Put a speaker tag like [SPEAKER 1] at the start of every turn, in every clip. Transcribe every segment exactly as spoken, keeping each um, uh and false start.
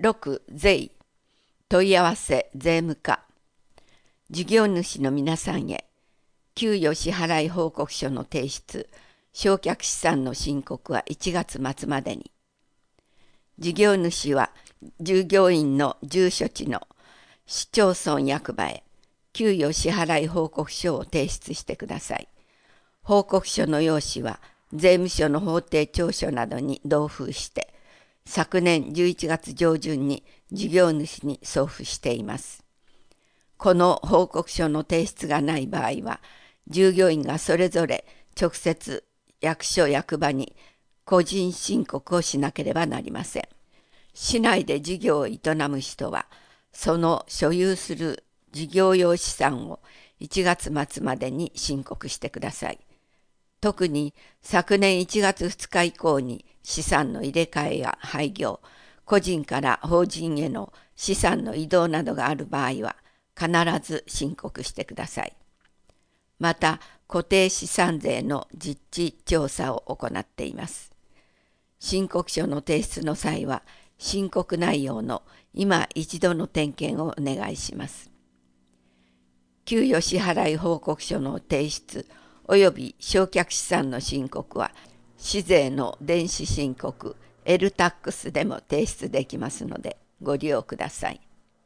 [SPEAKER 1] ろく、税。問い合わせ税務課。事業主の皆さんへ、給与支払い報告書の提出、償却資産の申告はいちがつ末までに。事業主は従業員の住所地の市町村役場へ給与支払い報告書を提出してください。報告書の用紙は税務署の法定調書などに同封して、昨年じゅういちがつ上旬に事業主に送付しています。この報告書の提出がない場合は、従業員がそれぞれ直接役所役場に個人申告をしなければなりません。市内で事業を営む人は、その所有する事業用資産をいちがつ末までに申告してください。特に昨年いちがつふつか以降に資産の入れ替えや廃業、個人から法人への資産の移動などがある場合は必ず申告してください。また、固定資産税の実地調査を行っています。申告書の提出の際は、申告内容の今一度の点検をお願いします。給与支払い報告書の提出および償却資産の申告は、市税の電子申告 エルタックス でも提出できますのでご利用ください。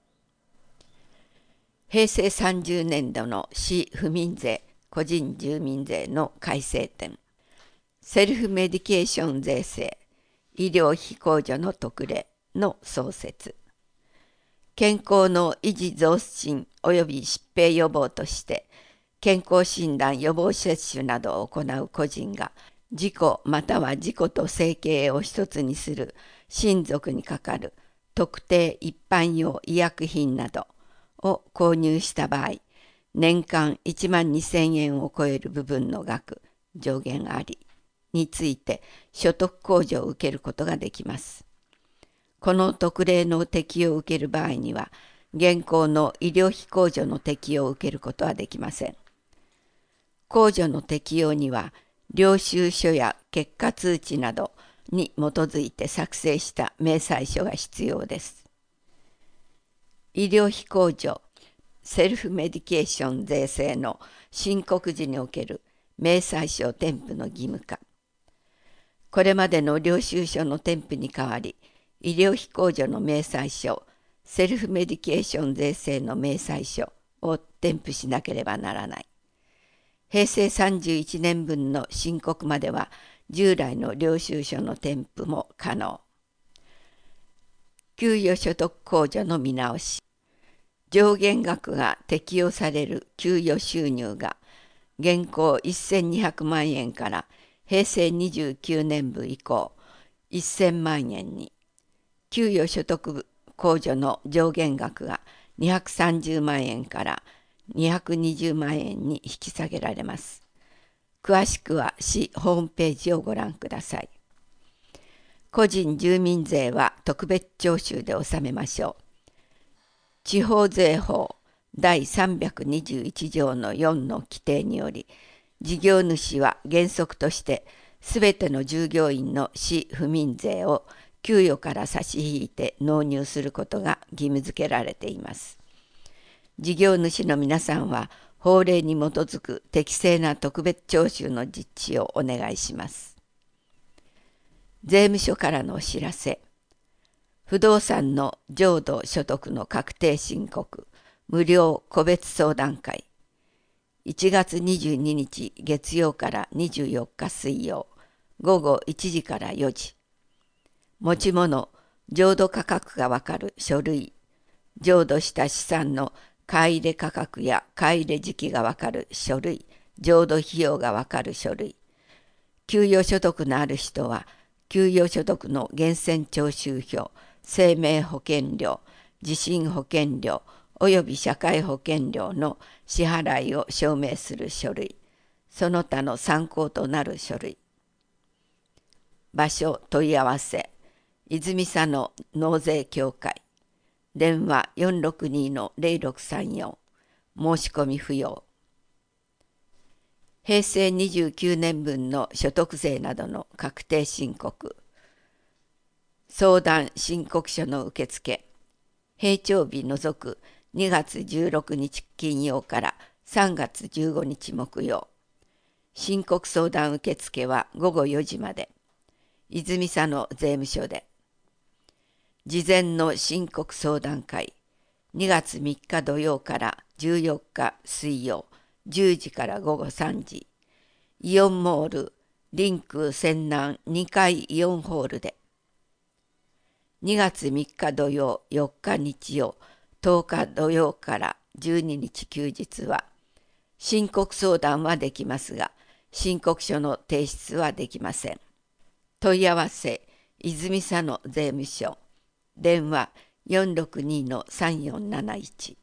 [SPEAKER 1] へいせいさんじゅうねんどの市府民税・個人住民税の改正点、セルフメディケーション税制、医療費控除の特例の創設、健康の維持増進及び疾病予防として健康診断予防接種などを行う個人が自己または自己と生計を一つにする親族にかかる特定一般用医薬品などを購入した場合、年間いちまんにせんえんを超える部分の額、上限ありについて所得控除を受けることができます。この特例の適用を受ける場合には、現行の医療費控除の適用を受けることはできません。控除の適用には、領収書や結果通知などに基づいて作成した明細書が必要です。医療費控除、セルフメディケーション税制の申告時における明細書添付の義務化。これまでの領収書の添付に代わり、医療費控除の明細書、セルフメディケーション税制の明細書を添付しなければならない。へいせいさんじゅういちねんぶんの申告までは従来の領収書の添付も可能。給与所得控除の見直し。上限額が適用される給与収入が現行せんにひゃくまんえんからへいせいにじゅうきゅうねんぶ以降せんまんえんに、給与所得控除の上限額がにひゃくさんじゅうまんえんからにひゃくにじゅうまんえんに引き下げられます。詳しくは市ホームページをご覧ください。個人住民税は特別徴収で納めましょう。地方税法だいさんびゃくにじゅういち条のよんの規定により、事業主は原則としてすべての従業員の市府民税を給与から差し引いて納入することが義務付けられています。事業主の皆さんは法令に基づく適正な特別徴収の実施をお願いします。税務署からのお知らせ。不動産の浄土所得の確定申告無料個別相談会、いちがつにじゅうににち月曜からにじゅうよっか水曜、ごごいちじからよじ。持ち物、浄土価格がわかる書類、浄土した資産の買い入れ価格や買い入れ時期がわかる書類、浄土費用がわかる書類。給与所得のある人は、給与所得の源泉徴収票、生命保険料、地震保険料および社会保険料の支払いを証明する書類、その他の参考となる書類。場所問い合わせ、泉佐野納税協会。電話 よんろくにのぜろろくさんよん、申し込み不要。へいせいにじゅうきゅうねんぶんの所得税などの確定申告。 相談申告書の受付、閉庁日除くにがつじゅうろくにち金曜からさんがつじゅうごにち木曜。申告相談受付はごごよじまで。泉佐野税務署で。事前の申告相談会、にがつみっか土曜からじゅうよっか水曜、じゅうじからごごさんじ。イオンモール、リンク泉南にかいイオンホールで。にがつみっか土曜、よっか日曜、とおか土曜からじゅうににち休日は、申告相談はできますが、申告書の提出はできません。問い合わせ、泉佐野税務署。電話 よんろくにのさんよんなないち。